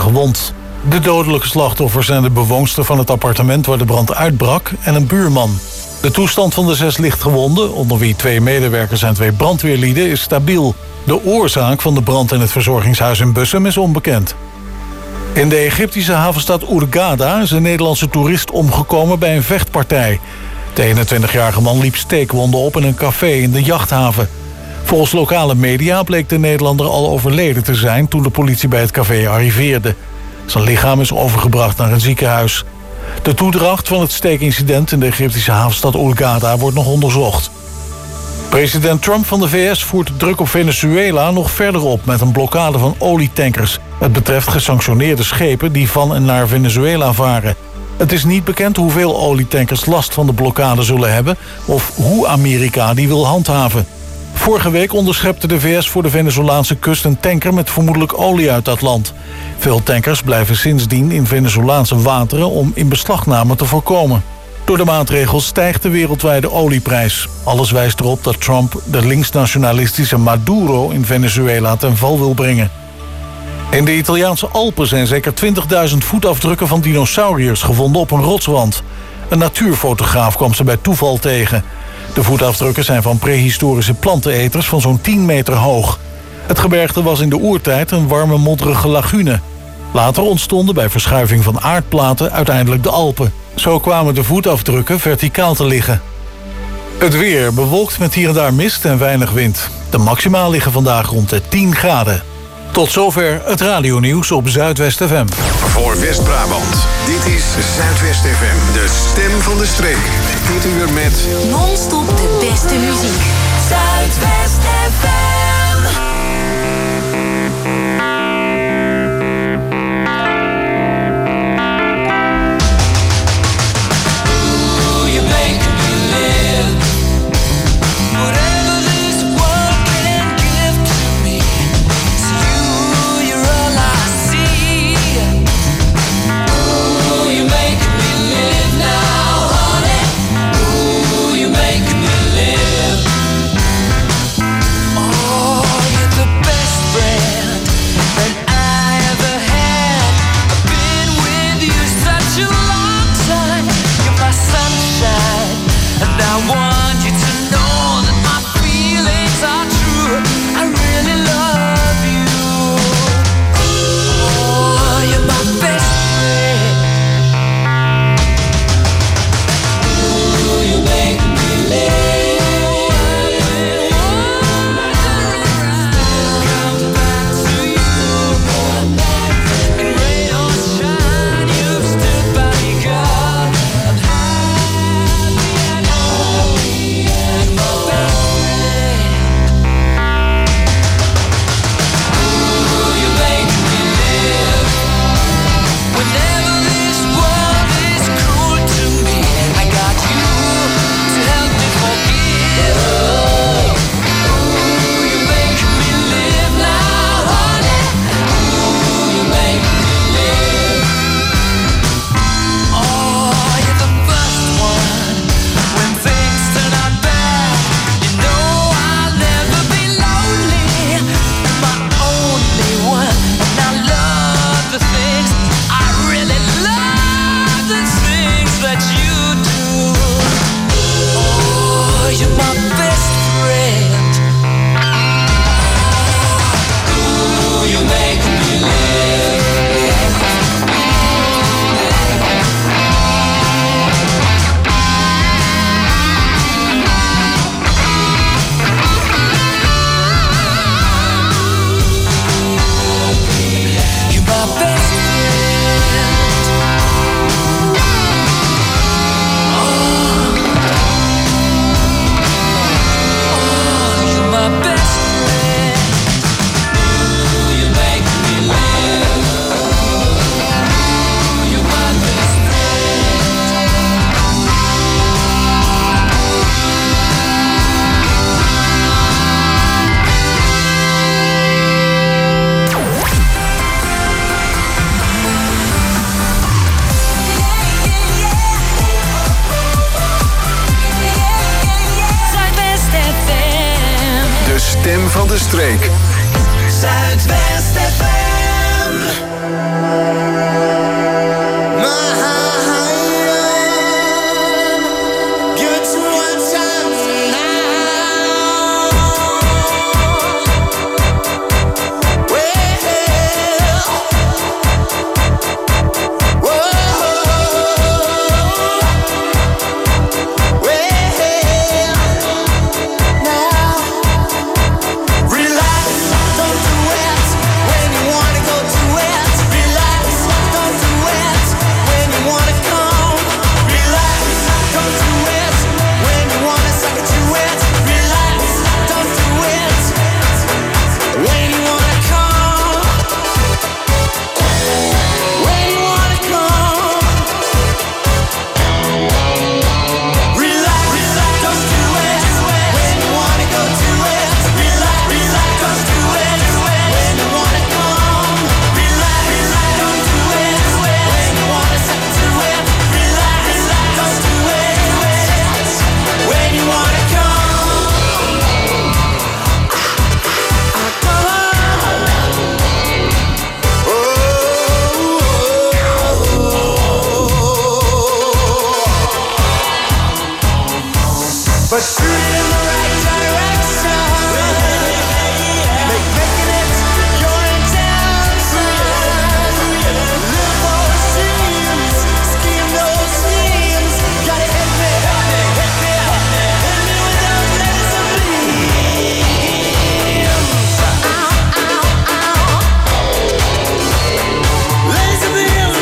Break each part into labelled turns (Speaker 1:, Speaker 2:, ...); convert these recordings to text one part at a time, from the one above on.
Speaker 1: gewond. De dodelijke slachtoffers zijn de bewoonster van het appartement waar de brand uitbrak en een buurman. De toestand van de 6 lichtgewonden, onder wie 2 medewerkers en 2 brandweerlieden, is stabiel. De oorzaak van de brand in het verzorgingshuis in Bussum is onbekend. In de Egyptische havenstad Hurghada is een Nederlandse toerist omgekomen bij een vechtpartij. De 21-jarige man liep steekwonden op in een café in de jachthaven. Volgens lokale media bleek de Nederlander al overleden te zijn toen de politie bij het café arriveerde. Zijn lichaam is overgebracht naar een ziekenhuis. De toedracht van het steekincident in de Egyptische havenstad Hurghada wordt nog onderzocht. President Trump van de VS voert de druk op Venezuela nog verder op met een blokkade van olietankers. Het betreft gesanctioneerde schepen die van en naar Venezuela varen. Het is niet bekend hoeveel olietankers last van de blokkade zullen hebben of hoe Amerika die wil handhaven. Vorige week onderschepte de VS voor de Venezolaanse kust een tanker met vermoedelijk olie uit dat land. Veel tankers blijven sindsdien in Venezolaanse wateren om inbeslagname te voorkomen. Door de maatregels stijgt de wereldwijde olieprijs. Alles wijst erop dat Trump de linksnationalistische Maduro in Venezuela ten val wil brengen. In de Italiaanse Alpen zijn zeker 20.000 voetafdrukken van dinosauriërs gevonden op een rotswand. Een natuurfotograaf kwam ze bij toeval tegen. De voetafdrukken zijn van prehistorische planteneters van zo'n 10 meter hoog. Het gebergte was in de oertijd een warme modderige lagune. Later ontstonden bij verschuiving van aardplaten uiteindelijk de Alpen. Zo kwamen de voetafdrukken verticaal te liggen. Het weer bewolkt met hier en daar mist en weinig wind. De maximaal liggen vandaag rond de 10 graden. Tot zover het radionieuws op Zuidwest FM.
Speaker 2: Voor West-Brabant, dit is Zuidwest FM, de stem van de streek. Dit uur met
Speaker 3: non-stop de beste muziek. Zuidwest FM.
Speaker 2: Van de streek.
Speaker 3: Zuidwest FM.
Speaker 4: but shoot it in the right direction. Making it your intention. Live those dreams, scheme those schemes. Gotta hit me, hit me, hit me with those laser beams. Laser beams.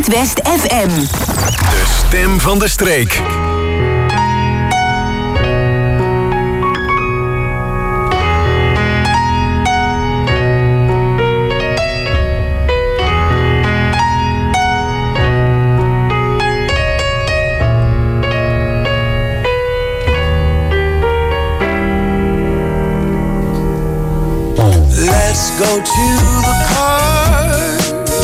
Speaker 3: Zuidwest FM.
Speaker 2: De stem van de streek.
Speaker 4: Let's go to the park.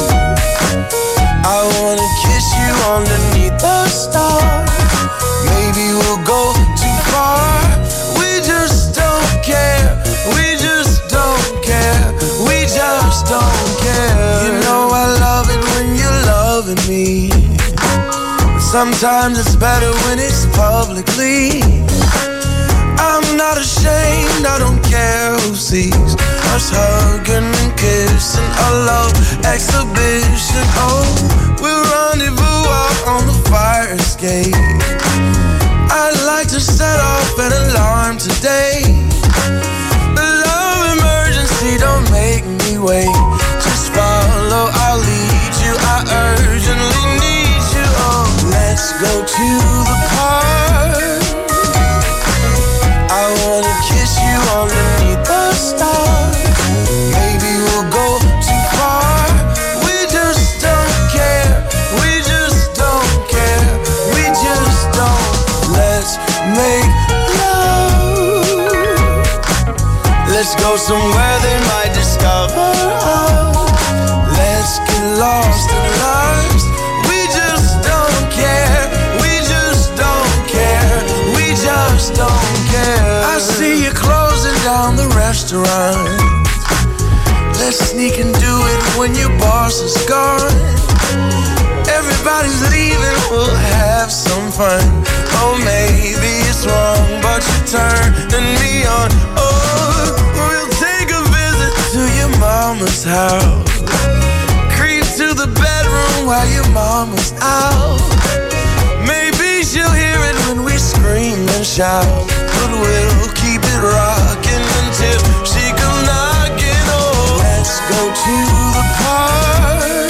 Speaker 4: I wanna kiss you underneath the stars. Maybe we'll go too far. We just don't care. We just don't care. We just don't care. You know I love it when you're loving me. Sometimes it's better when it's publicly. I'm not ashamed, I don't care who sees us hugging and kissing, a love exhibition. Oh, we'll rendezvous out on the fire escape. I'd like to set off an alarm today. The love emergency, don't make me wait. Just follow, I'll lead you, I urgently need you. Oh, let's go to the park. I wanna kiss you underneath the stars. Maybe we'll go too far. We just don't care. We just don't care. We just don't. Let's make love. Let's go somewhere they might discover us. Let's get lost in lives. We just don't care. We just don't care. We just don't care. I see you closing down the restaurant. Let's sneak and do it when your boss is gone. Everybody's leaving, we'll have some fun. Oh, maybe it's wrong, but you're turning me on. Oh, we'll take a visit to your mama's house. Creep to the bedroom while your mama's out. Maybe she'll hear it when we scream and shout. But we'll keep it rocking until she comes knocking. Oh, let's go to the park.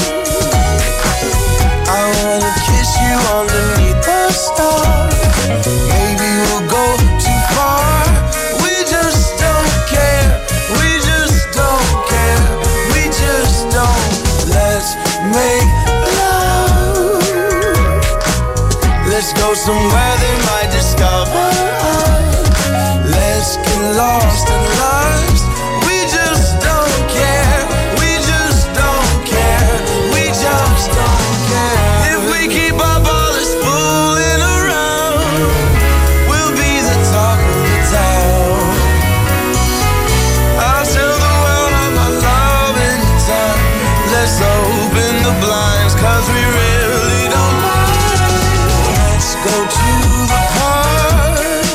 Speaker 4: I wanna kiss you underneath the stars. Maybe we'll go too far. We just don't care. We just don't care. We just don't. Let's make love. Let's go somewhere they might discover us. Let's get lost in lives. We just don't care. We just don't care. We just don't care. If we keep our ballers fooling around, we'll be the talk of the town. I'll tell the world I'm my love in time. Let's open the blinds, 'cause we really don't mind. Let's go to the park.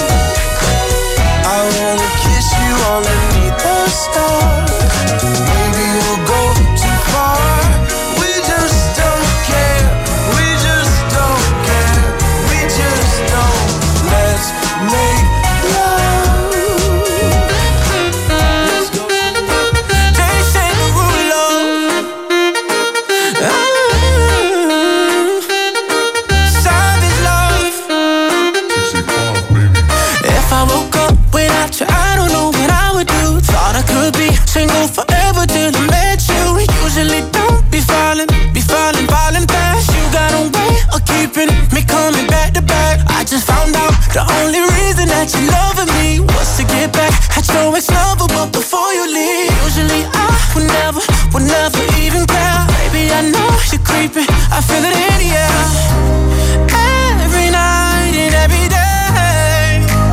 Speaker 4: I wanna kiss you underneath the stars. Maybe we'll go too far. We just don't care. We just don't care. We just don't. Let's make love. Let's go. They say the rule of savage love. If I woke up without you, I don't know what I would do. Thought I could be single forever till I met you. Usually don't be falling fast. You got a way of keeping me coming back to back. I just found out the only reason that you loving me was to get back at your ex-lover, but before you leave, usually I would never even care. Baby, I know you're creeping, I feel it in the air. Every night and every day,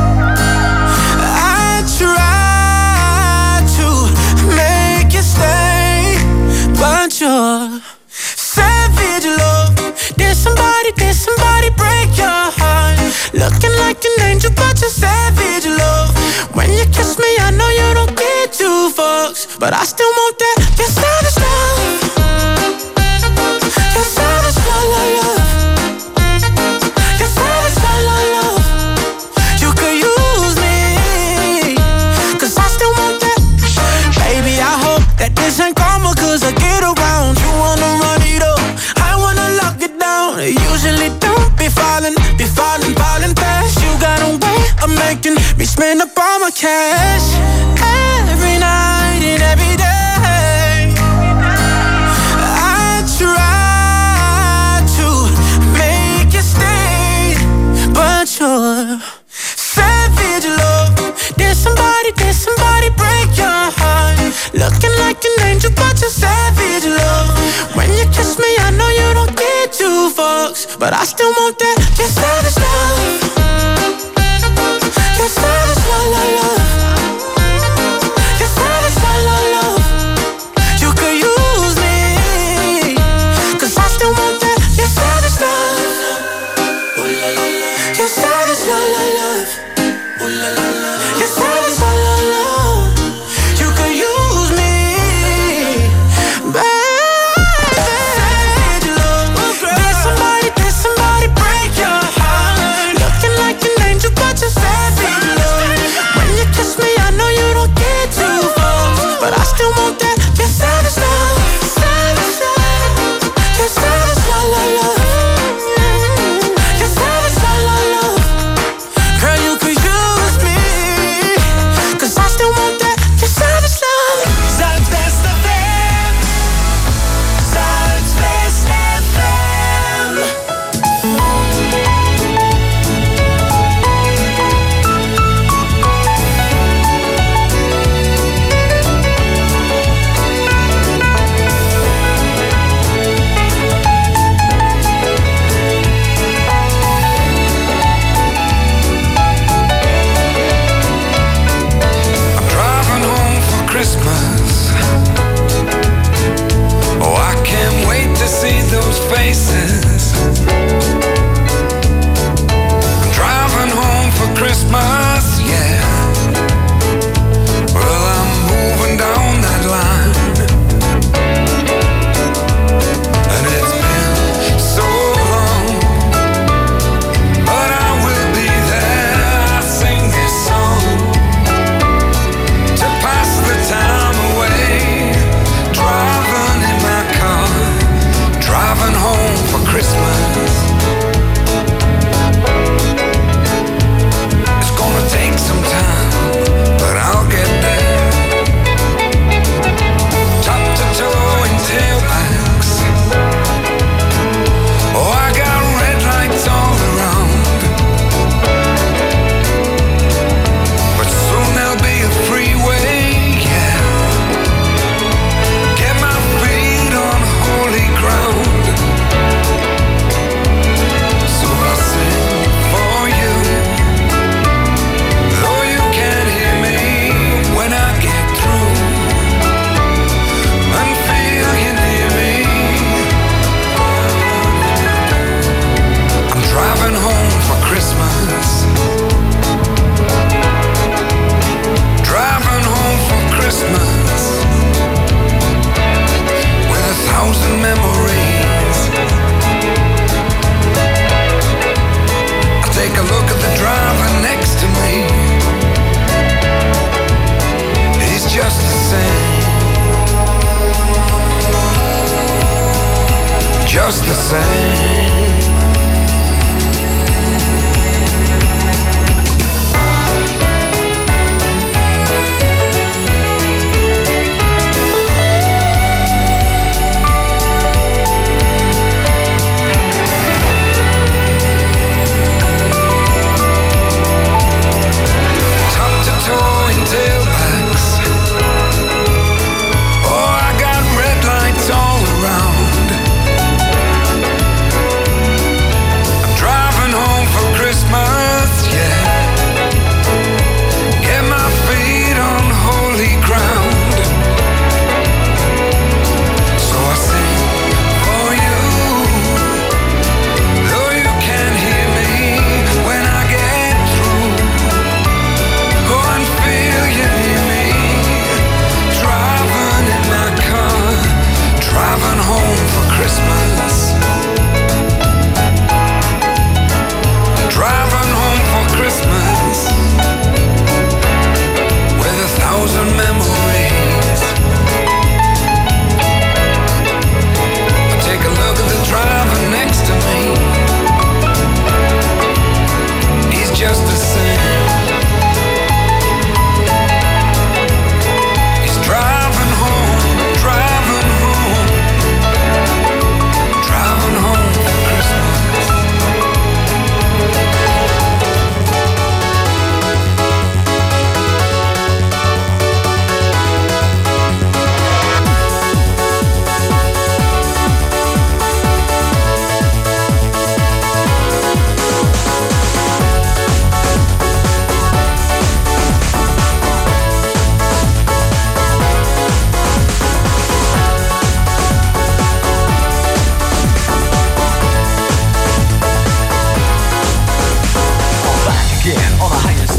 Speaker 4: I try to make you stay, but you're savage love. Did somebody break your heart? Looking like an angel, but you're savage love. When you kiss me, I know you don't get two fucks, but I still want that. You're savage love. You're savage love, love. You're savage love, love. You could use me, 'cause I still want that. Baby, I hope that this ain't karma, 'cause I get around. You wanna run it up, I wanna really don't be falling fast. You got a way of making me spend up all my cash. Every night and every day I try to make you stay, but you're savage love. Did somebody break your heart? Looking like an angel, but you're savage love. When you kiss me, I know you don't get two fucks, but I still want that. You're savage love. You're savage love, love, love. You're savage love, love, love. You could use me, 'cause I still want that. You're savage love. You're savage love, love, love. You're savage love, love, love. You could use me, baby. Savage love. Did somebody break your heart? Looking like an angel, but you're savage love. When you kiss me, I know you don't get two fucks, but I still want that. You're savage love. Savage love. You're savage love, love, love. You're savage love, love, love. Girl, you could use me.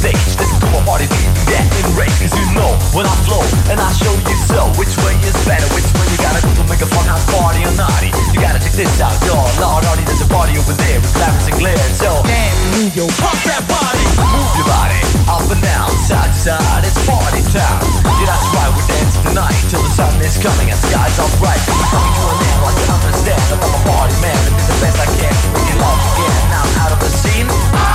Speaker 5: stage. Listen to my party beat, get enraged. Cause you know when I flow and I show you so. Which way is better, which way you gotta go to make a fun house party or naughty. You gotta check this out, yo, Lord Artie, there's a party over there with glamours and glare. So, man, move your pump that body. Move your body, up and down, side to side, it's party time. Yeah, that's right, we're dancing tonight till the sun is coming and sky's all bright. We're coming to an end like you understand. I'm a party man and do the best I can. Bring it love again, now I'm out of the scene.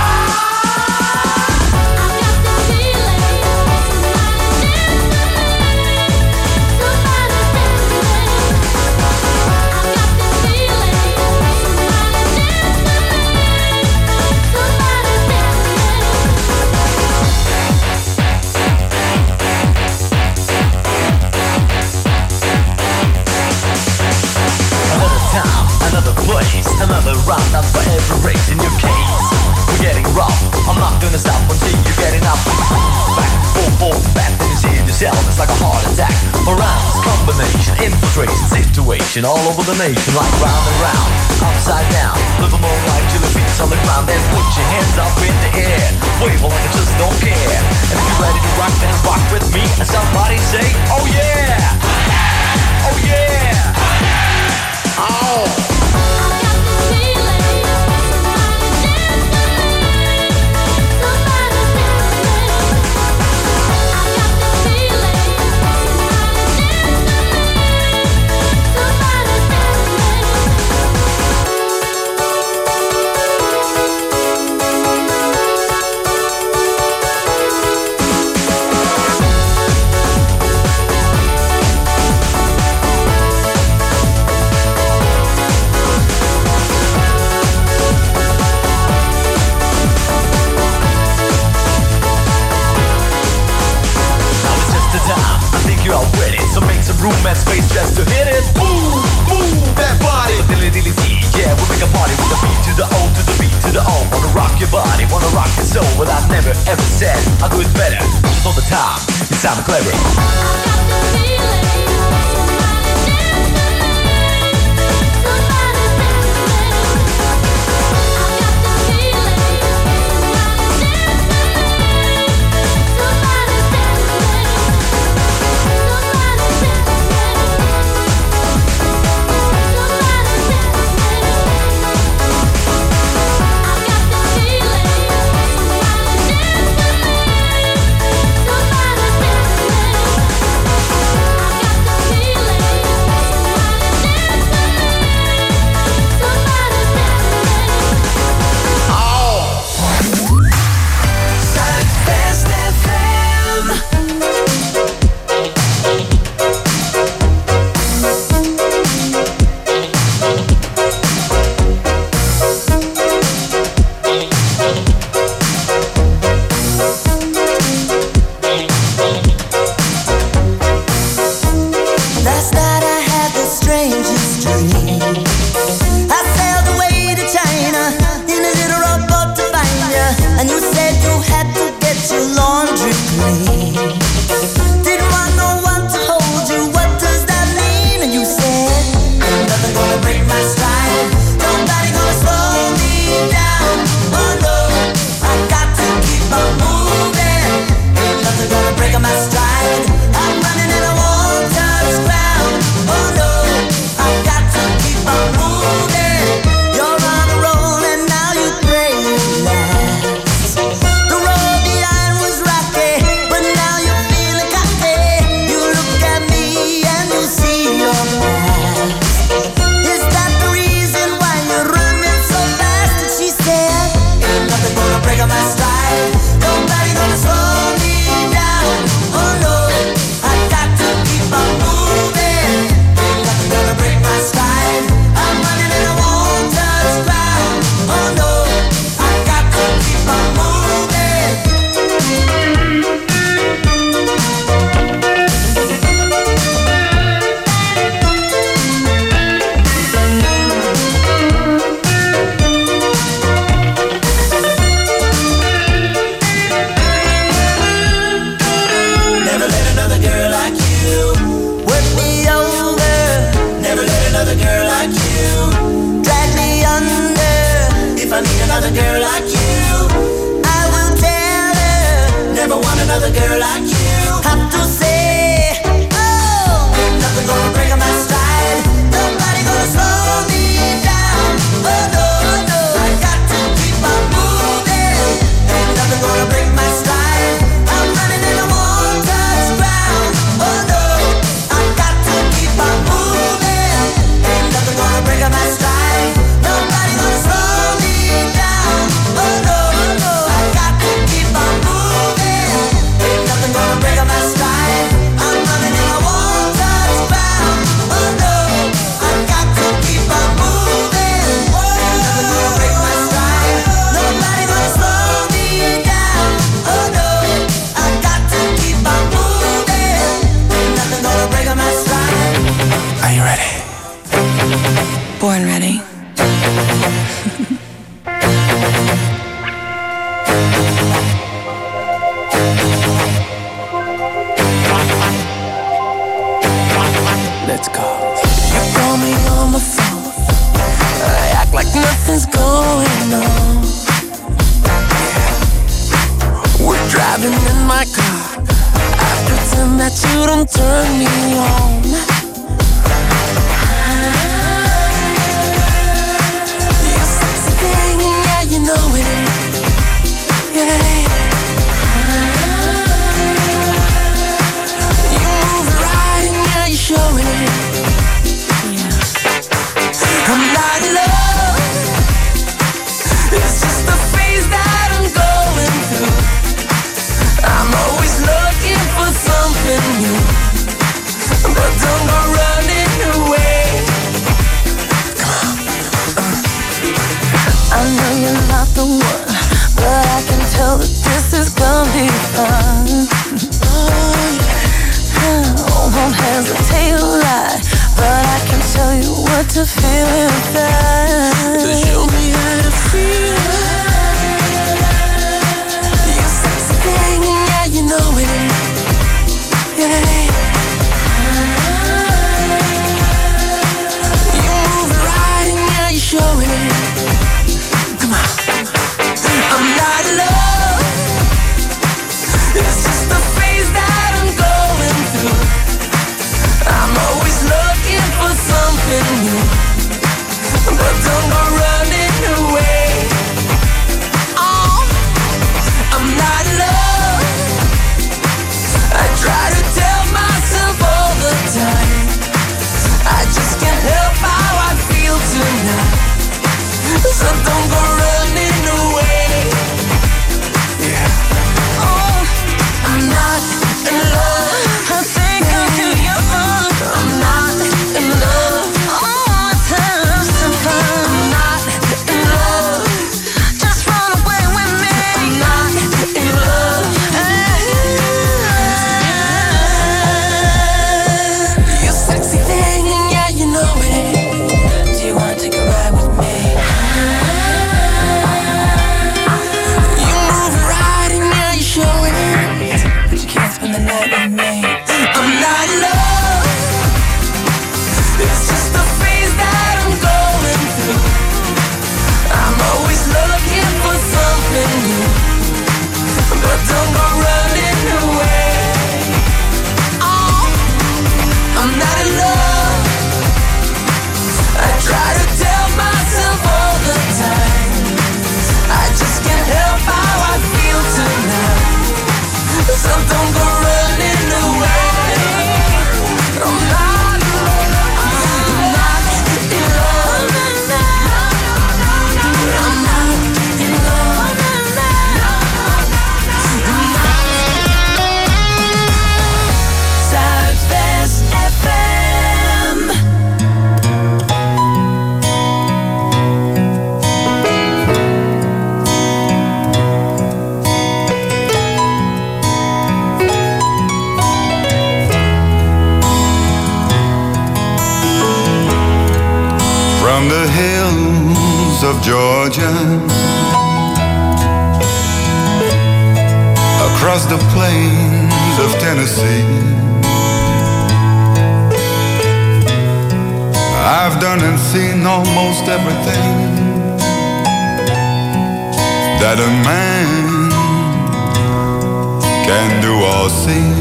Speaker 5: Another place, another round up for every race in your case. We're getting rough, I'm not gonna stop until you're getting up. Back, forth, back, then you see it yourself, it's like a heart attack. Around, combination, infiltration, situation all over the nation, like round and round, upside down. Live a more life till the feet's on the ground, then put your hands up in the air. Wave like I just don't care. And if you're ready to rock, then rock with me. And somebody say, oh yeah! Oh yeah! Oh! So make some room and space just to hit it. Move, move that body. Dilly-dilly-dee, yeah, we make a party with the beat to the O, to the beat to the O. Wanna rock your body, wanna rock your soul. Well, I've never ever said I'll do it better. Just all the time, you sound clever.
Speaker 4: I need another girl like you. I will tell her
Speaker 6: never want another girl like you. Have to say, oh, nothing gonna break my stride. Nobody gonna slow me down. Oh no, no, I got to keep on moving. Ain't nothing gonna break my stride. I'm running in a untouched ground. Oh no, I got to keep on moving. Ain't nothing gonna break my stride. Nobody gonna slow me down. Oh no, no, I got to keep on moving. Ain't nothing gonna break my stride. I'm running in a untouched ground. Oh no, I got to keep on moving. Ain't nothing gonna break my stride. Nobody gonna slow me down. Oh no, I got to keep on moving. Ain't nothing gonna break my stride.
Speaker 4: Are you ready?
Speaker 7: Born ready.
Speaker 4: Let's go.
Speaker 7: You call me on the phone. I act like nothing's going on. We're driving in my car. I pretend that you don't turn me on. You sexy thing, yeah, you know it. Yeah. You move right, and yeah, you're showing it. I'm not in love. It's just the phase that I'm going through. I'm always looking for something new, but don't go running away. I know you're not the one, but I can tell that this is gonna be fun. Won't hesitate to lie, but I can tell you what to feel inside. So show me how to feel. You sexy thing, yeah, you know it. Yeah. You move right, and yeah, you show it. Come on. I'm not in love. It's just the phase that I'm going through. I'm always looking for something new, but don't go running away. Oh, I'm not in love. I try to tell myself all the time. I just can't help how I feel tonight. So don't go running away. Yeah. Oh, I'm not in love. I think I'm too young. I'm not in love. Oh, it's have some fun. I'm not in love. Just run away with me. I'm not in love. You sexy thing, and yeah, you know it. Do you wanna take a ride with me? You move right, and yeah, you show it. But you can't spend the night with me. I'm not in love. It's just the phase that I'm going through. I'm always looking for something new, but don't go running away. Oh, I'm not in love. I try to tell myself all the time. I just can't help how I feel tonight. So don't go running away. I'm not in love. I'm not in love. I'm not in love.
Speaker 3: Zuidwest FM.
Speaker 8: From the hills of Georgia, across the plains of Tennessee, I've done and seen almost everything that a man can do or see.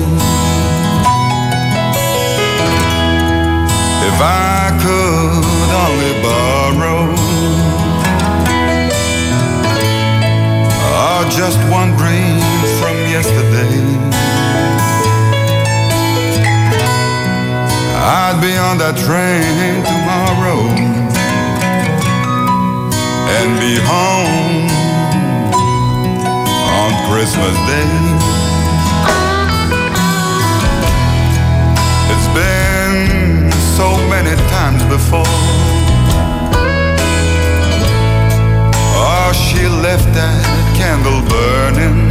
Speaker 8: If I could only borrow just one dream from yesterday, I'd be on that train tomorrow and be home on Christmas Day. It's been so many times before. Oh, she left that candle burning.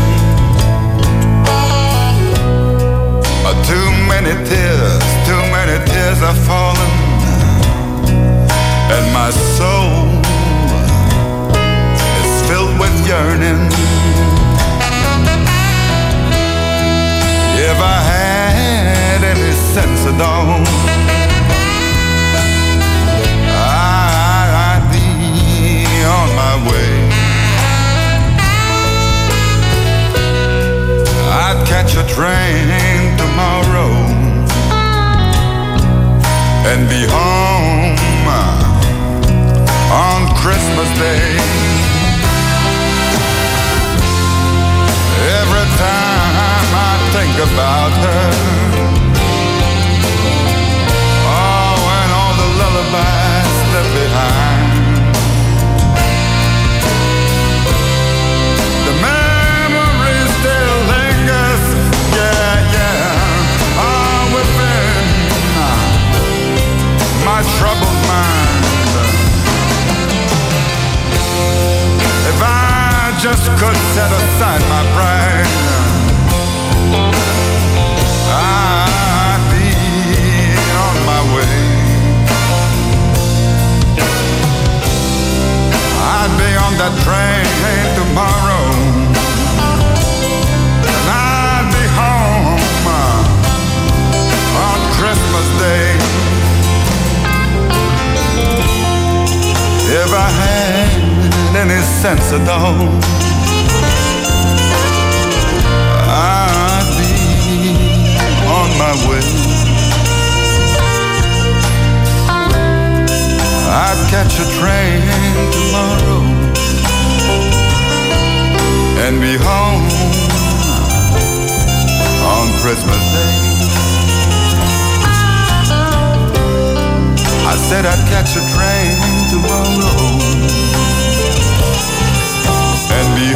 Speaker 8: Too many tears are falling, and my soul is filled with yearning. If I had any sense at all, I'd be on my way. I'd catch a train tomorrow and be home on Christmas Day. Every time I think about her, oh, and all the lullabies left behind, the memory still lingers, within my troubled mind. If I just could set aside my pride, I'd be on my way. I'd be on that train tomorrow, and I'd be home on Christmas Day. If I had any sense at all, I'd be on my way. I'd catch a train tomorrow and be home on Christmas Day. I said I'd catch a train tomorrow and be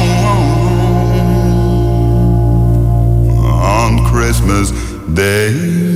Speaker 8: home on Christmas Day.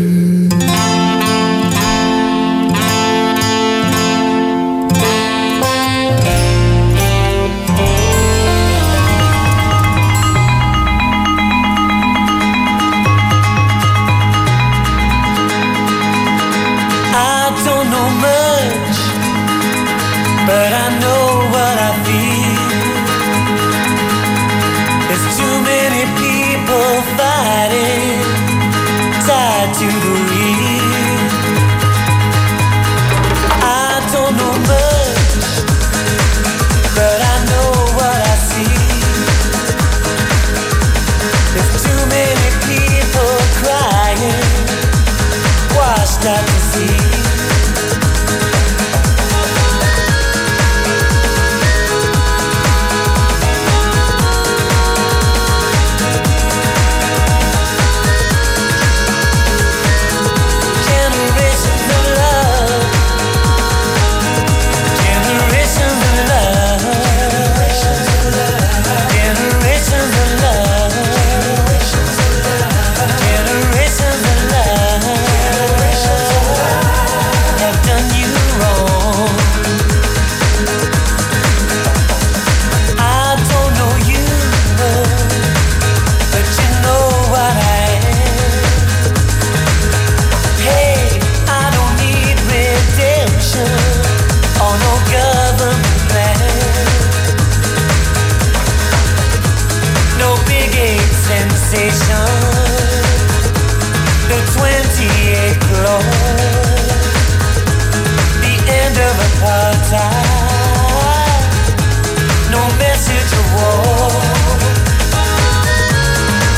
Speaker 6: But I know what I feel. There's too many people fighting, tied to the wheel. I don't know much, but I know what I see. There's too many people crying, washed out to sea. The 28th clause, the end of apartheid, no message of war.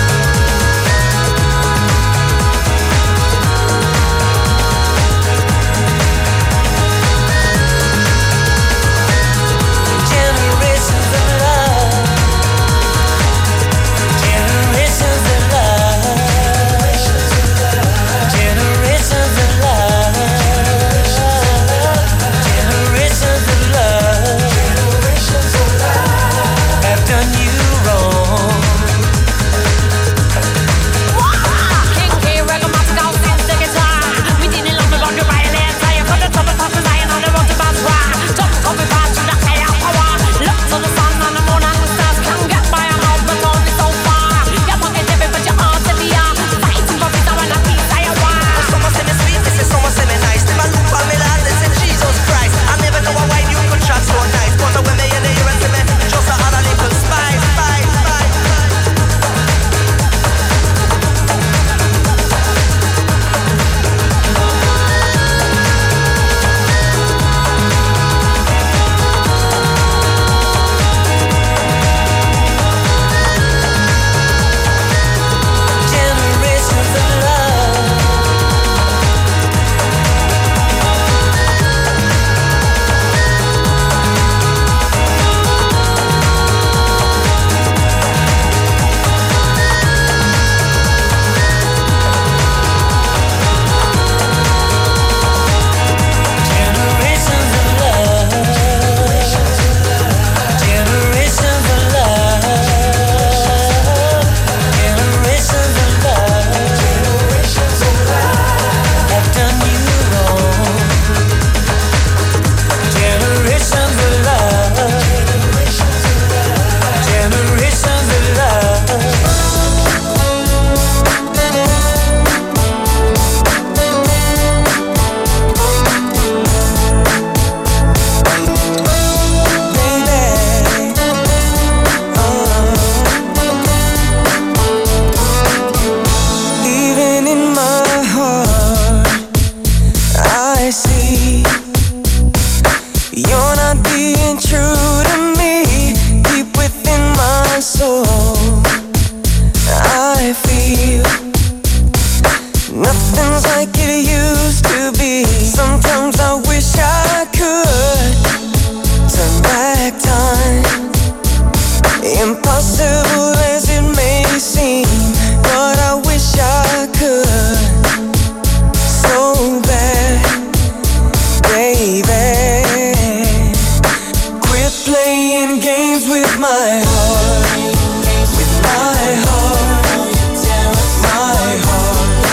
Speaker 4: my heart, with my heart, my heart.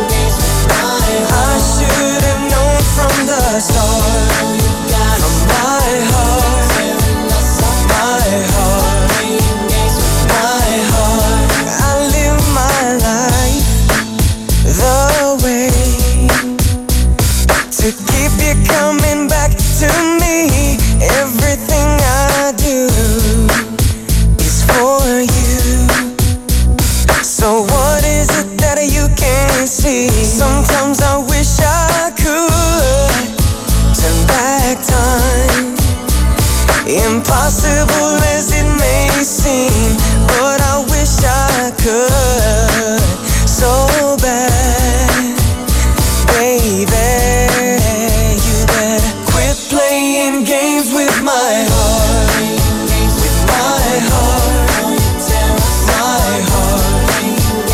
Speaker 4: I should have known from the start. From my heart, my heart, my heart. I live my life the way to keep you coming back to me. Everything I do is for you. So what is it that you can't see? Sometimes I wish I could turn back time. Impossible as it may seem, but I wish I could so bad. Baby, you better quit playing games with my heart, with my heart, my heart.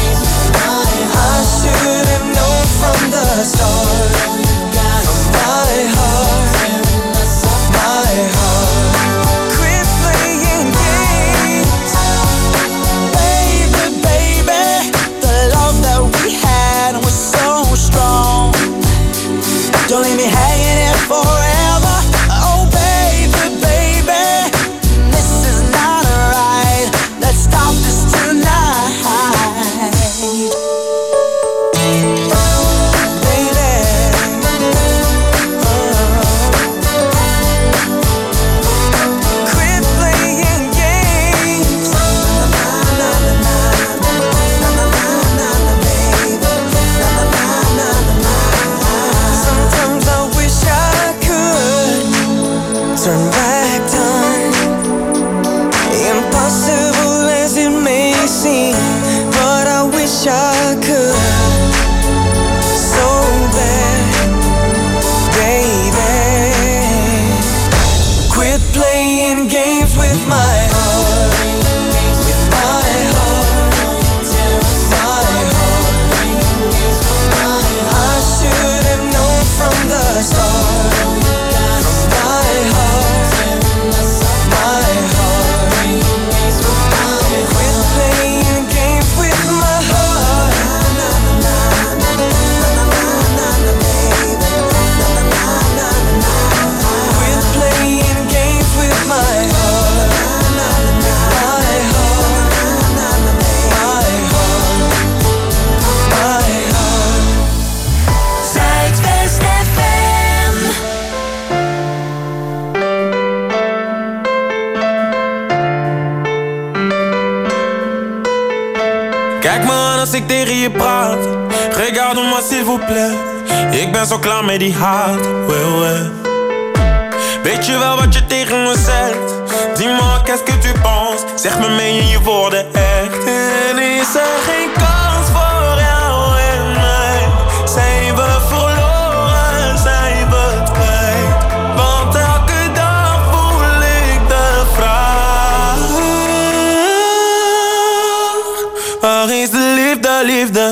Speaker 4: I should have known from the start. From my heart, my heart. Quit playing games, baby, baby. The love that we had was so strong. Don't leave me hanging here forever. Oh, baby, baby, this is not right. Let's stop this tonight. Quit playing games. Sometimes I wish I could turn back time. Impossible as it may seem, but I wish I could so bad, baby. Quit playing games with my heart, with my heart, my heart. I should have known from the start. From my heart, my heart. Quit playing games with my heart. Quit playing games with my heart. My heart, my heart, my heart.
Speaker 3: Zuidwest FM.
Speaker 9: Kijk me aan als ik tegen je praat. Regarde-moi s'il vous plaît. Ik ben zo klaar met die haat. Ouais, ouais. Weet je wel wat je tegen me zegt? Dis-moi qu'est-ce que tu penses? Zeg me, meen je woorden echt? En is er geen kans voor jou en mij? Zijn we verloren, zijn we het kwijt? Want elke dag voel ik de vraag: waar is de liefde, liefde?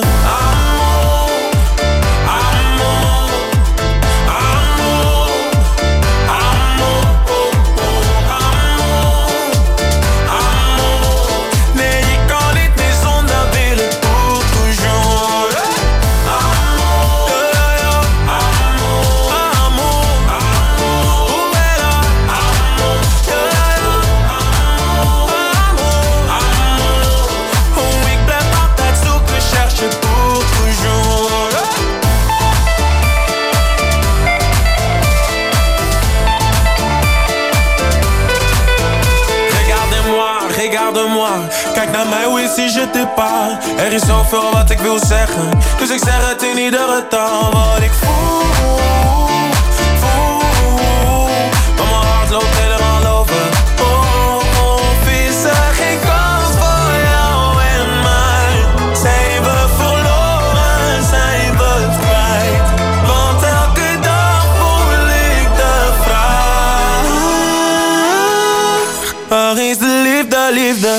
Speaker 9: Kijk naar mij, hoe is je te pas? Er is zoveel wat ik wil zeggen, dus ik zeg het in iedere taal. Wat ik voel, maar mijn hart loopt helemaal over. Of is er geen kans voor jou en mij? Zijn we verloren, zijn we het kwijt? Want elke dag voel ik de vraag: waar is de liefde, liefde?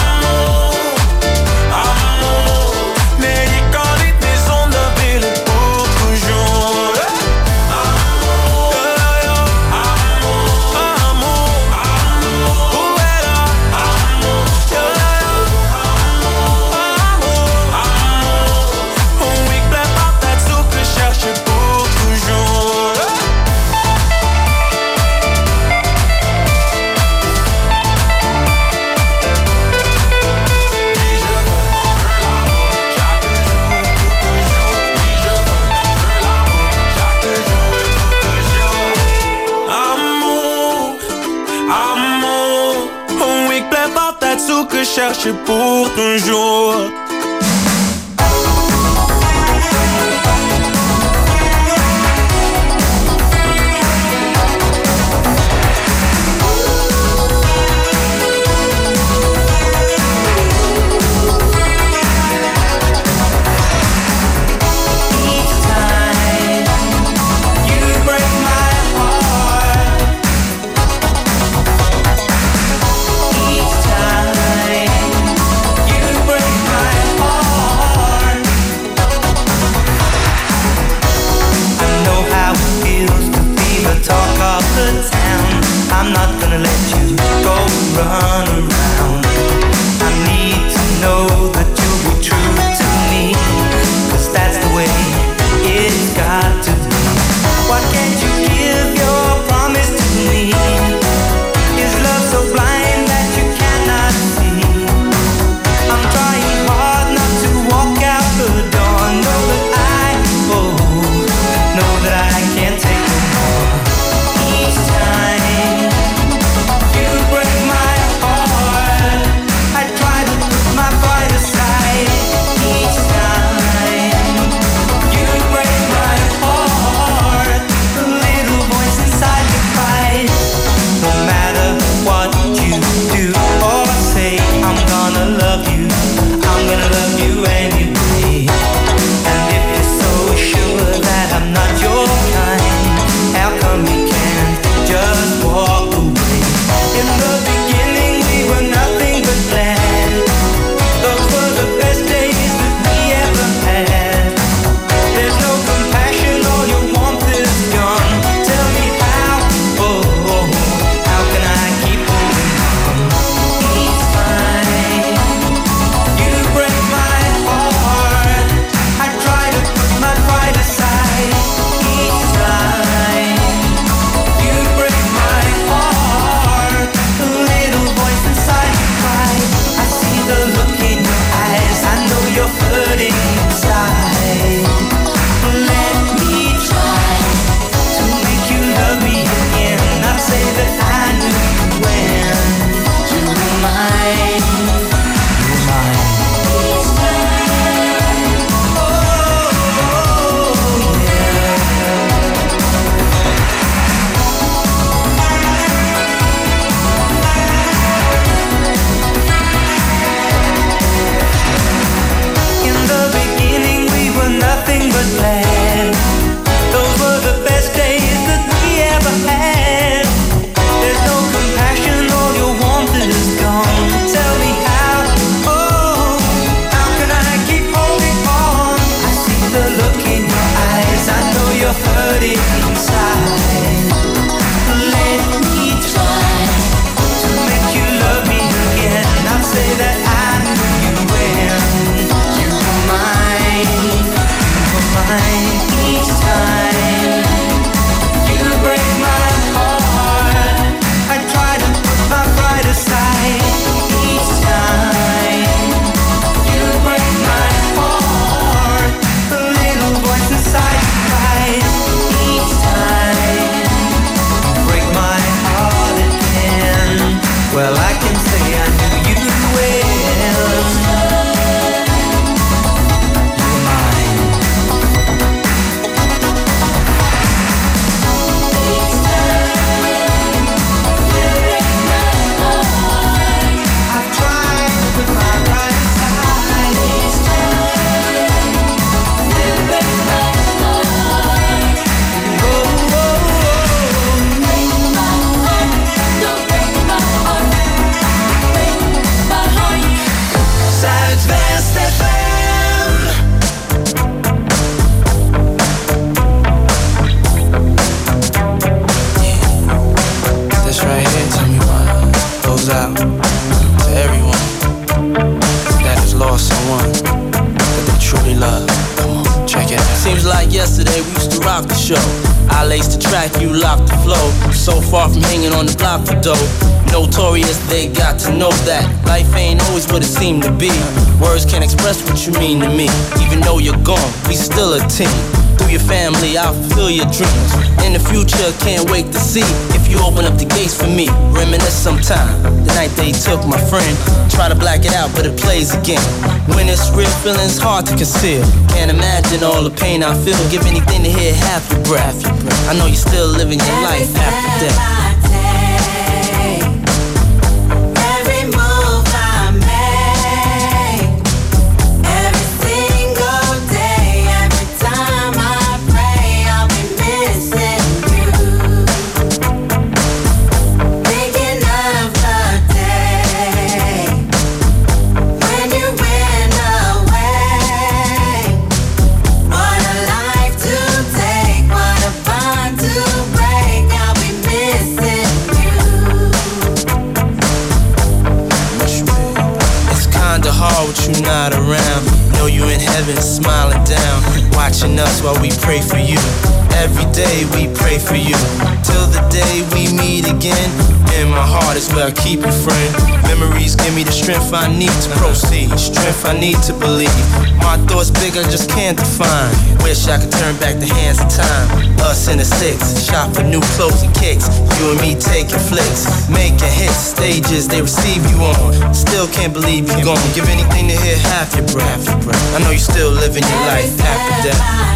Speaker 9: Nee, je kan niet meer zonder billen. que chercher pour toujours.
Speaker 6: I'm not gonna let you go run around. I need to know that you'll be true to me, 'cause that's the way it's got to be. Why can't you give your promise to me? Is love so blind that you cannot see? I'm trying hard not to walk out the door. Know that I can't take no more. Each time you break my heart, I try to put my pride aside. Each time you break my heart, the little voice inside me cries. No matter what you do or say, I'm gonna love you. I'm gonna love you anyway. And if you're so sure that I'm not your kind, how come you can't just walk away? In the beginning we were nothing but glad. Those were the best days that we ever had. There's no compassion, all your warmth is gone. Tell me how can I keep holding on? Each time you break my heart, I try to put my pride aside. Each time you break my heart, the little voice inside me cries. I see the look in your eyes, I know you're hurting inside. Let me try to make you love me again. I'll say that I knew you when you were mine. You were mine. Each time, in the beginning we were nothing but glad. Those were the best days that we ever had. There's no compassion, all your warmth is gone. Tell me how can I keep holding on? I see the look in your eyes, I know you're hurting inside. Let me try to make you love me again. I'll say that I knew you when you were mine. You were mine. Each time you break my heart, I try to put my pride aside. Each time you break my heart, the little voice inside me cries. Each time you break my heart again, well I can say I knew you well. You were mine. Each time you break my heart, I try to put my pride aside. Each time you break my heart, break my heart, don't break my heart, break my heart. Zuidwest FM.
Speaker 10: This right here, tell me why, goes out to everyone that has lost someone that they truly love. Come on, check it out.
Speaker 11: Seems like yesterday we used to rock the show. I laced the track, you locked the flow. So far from hanging on the block for dough. Notorious, they got to know that life ain't always what it seemed to be. Words can't express what you mean to me. Even though you're gone, we still a team. Through your family, I'll fulfill your dreams. In the future, can't wait to see if you open up the gates for me. Reminisce sometime, the night they took my friend. Try to black it out, but it plays again. When it's real, feeling's hard to conceal. Can't imagine all the pain I feel. Give anything to hear half your breath. I know you're still living your life after death. You not around, know you in heaven smiling down, watching us while we pray for you. Every day we pray for you, till the day we meet again. In my heart is where I keep you, friend. Memories give me the strength I need to proceed, strength I need to believe. My thoughts big, I just can't define. Wish I could turn back the hands of time. Us in the six, shop for new clothes and kicks. You and me taking flicks, making hits, stages they receive you on. Still can't believe you're gone. Give anything to hear half your breath. I know you're still living your life after death.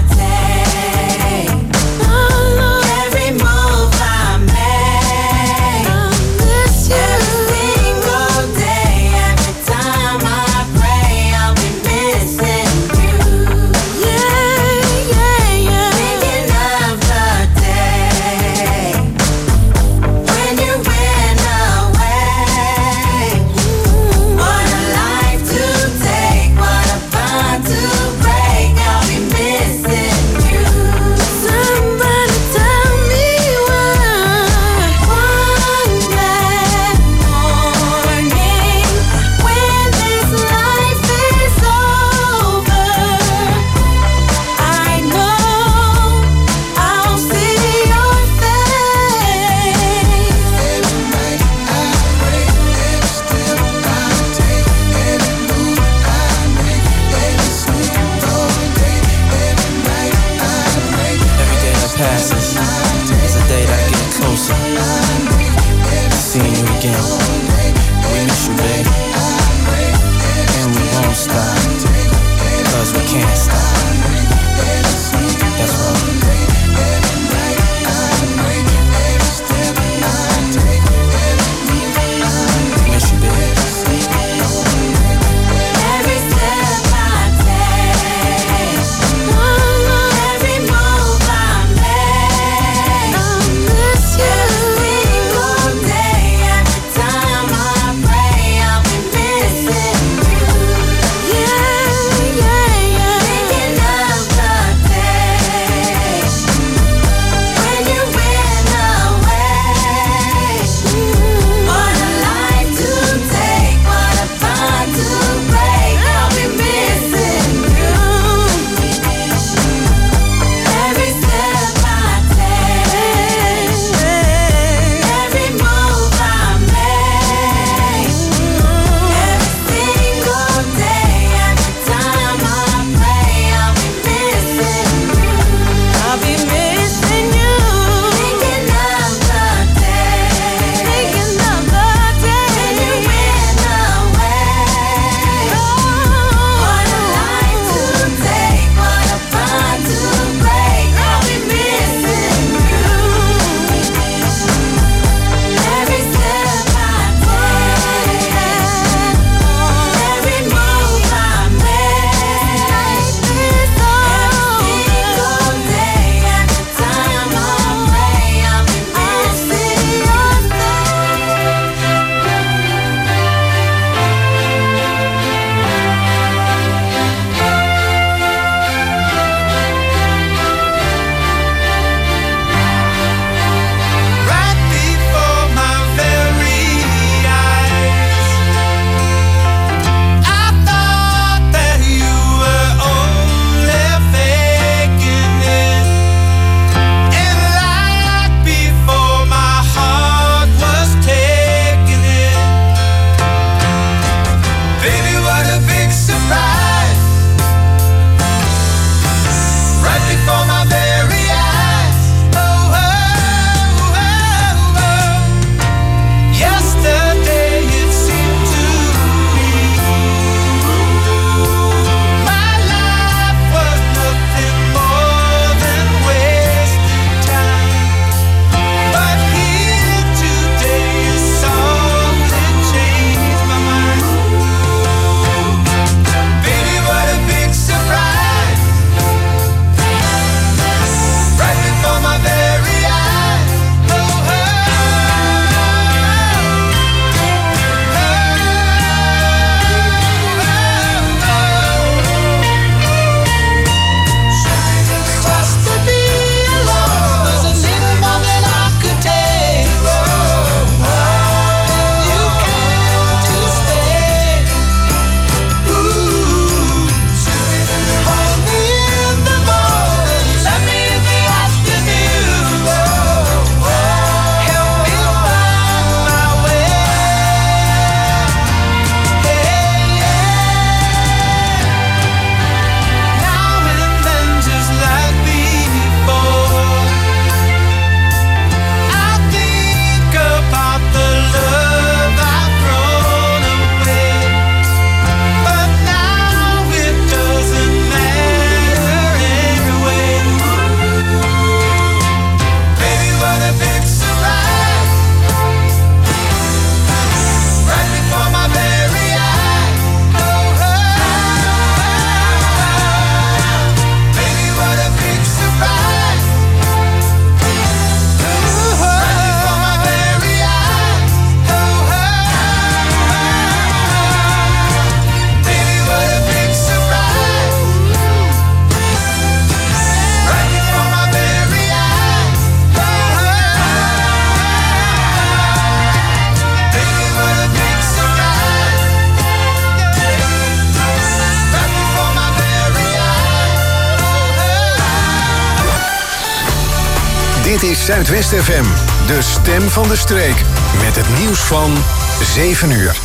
Speaker 2: Dit is Zuidwest FM, de stem van de streek. Met het nieuws van 7 uur.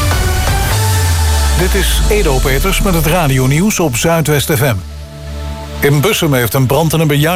Speaker 1: Dit is Edo Peters met het radionieuws op Zuidwest FM. In Bussum heeft een brand in een bejaardentehuis